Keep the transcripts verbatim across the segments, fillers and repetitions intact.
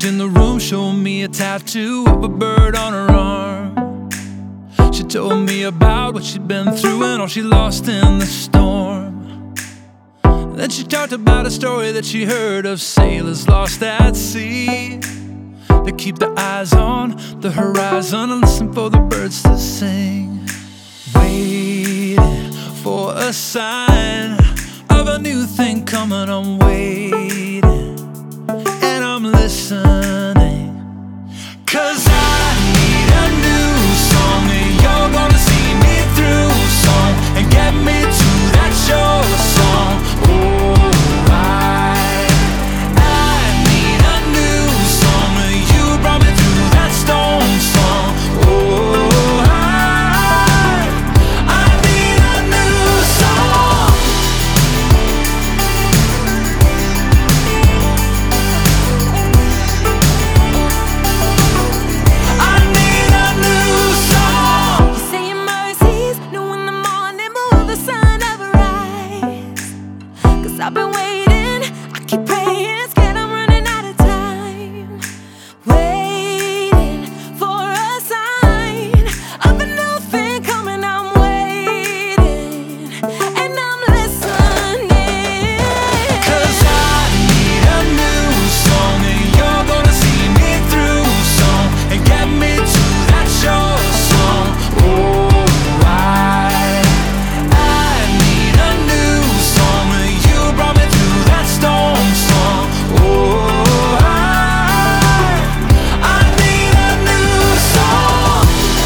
walked in the room, showed me a tattoo of a bird on her arm. She told me about what she'd been through and all she lost in the storm. Then she talked about a story that she heard of sailors lost at sea. They keep their eyes on the horizon and listen for the birds to sing, waiting for a sign of a new thing coming. I'm waiting and I'm listening, 'cause I need a new song, and you're gonna see me through song and get me to that shore song. Oh, I, I need a new song, and you brought me through that storm song. Oh, I, I need a new song. I need a new song. You say your mercies new in the morning, but will the sun ever rise? 'Cause I've been waiting, I keep praying, scared I'm running out of time, waiting for a sign of a new thing coming. I'm waiting and I'm listening, 'Cause I need a new song, and you're gonna see me through song and get me to that shore song. Oh, I, I need a new song, and you brought me through that storm song. Oh, I, I need a new song.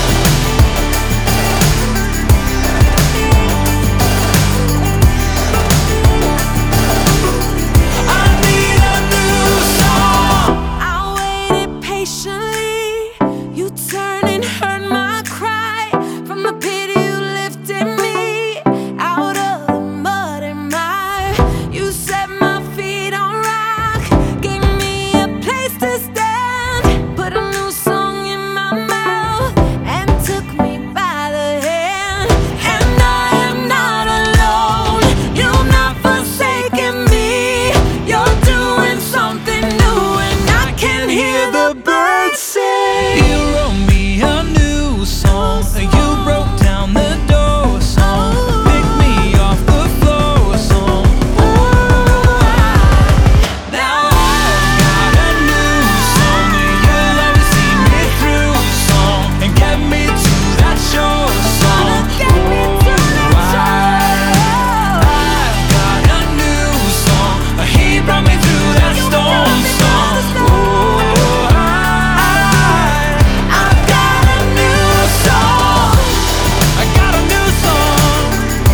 I need a new song. I waited patiently. You turned and heard my cry. From the pit you lifted me out of the mud and mire. You set my feet on rock, gave me a place to stand, put a new song in my mouth and took me by the hand. And I am not alone, you've not forsaken me. You're doing something new and I can hear the birds sing. You wrote me a new song, and you broke down the door song, picked me off the floor song. Oh, now I've got a new song, and you'll always see me through song and get me to that shore song. Get me to that Oh, I, I've got a new song, he brought me through that storm song. Oh, I, I've got a new song. I got a new song.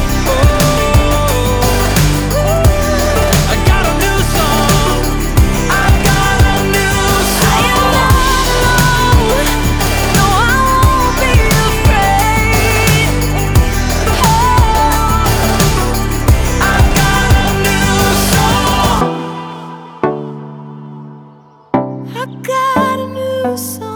Oh, I got a new song. I got a new I am song. not alone, no, I won't be afraid. Oh, I got a new song. I got a new song.